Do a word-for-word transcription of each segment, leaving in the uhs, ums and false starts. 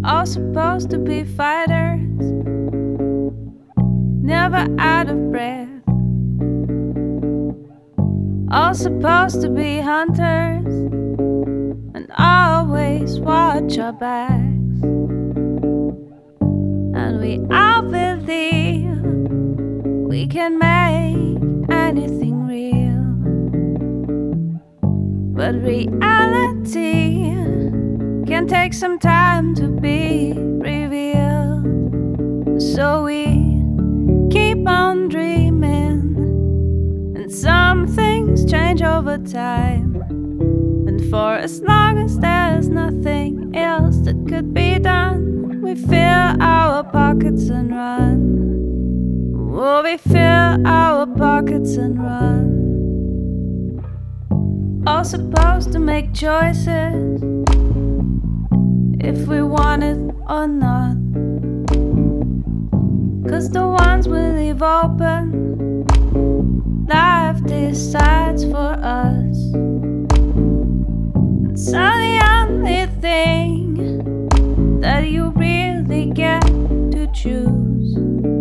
All supposed to be fighters, never out of breath. All supposed to be hunters and always watch our backs. And we all believe we can make anything real, but reality can take some time to be revealed. So we keep on dreaming, and some things change over time. And for as long as there's nothing else that could be done, we fill our pockets and run. Oh, we fill our pockets and run. All supposed to make choices, if we want it or not. 'Cause the ones we leave open, life decides for us. It's the only thing that you really get to choose.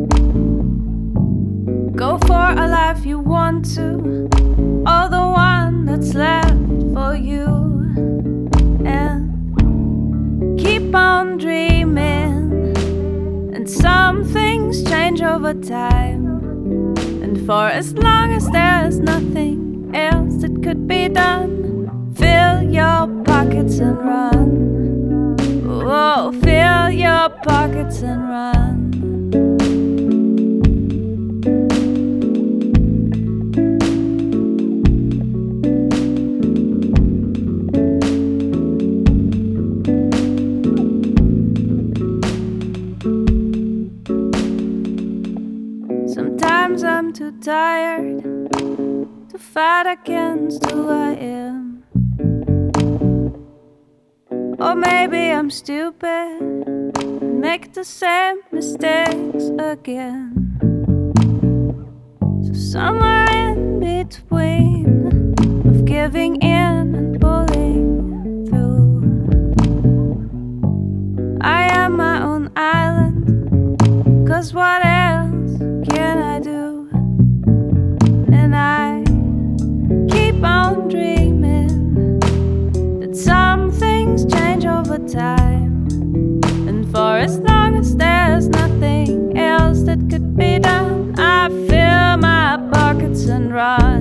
Go for a life you want to, or the one that's left for you. And keep on dreaming, and some things change over time. And for as long as there's nothing else that could be done, fill your pockets and run. Oh, fill your pockets and run. Sometimes I'm too tired to fight against who I am. Or maybe I'm stupid and make the same mistakes again. So somewhere in between of giving in and pulling through, I am my own island. 'Cause what else can I do? And I keep on dreaming that some things change over time. And for as long as there's nothing else that could be done, I fill my pockets and run.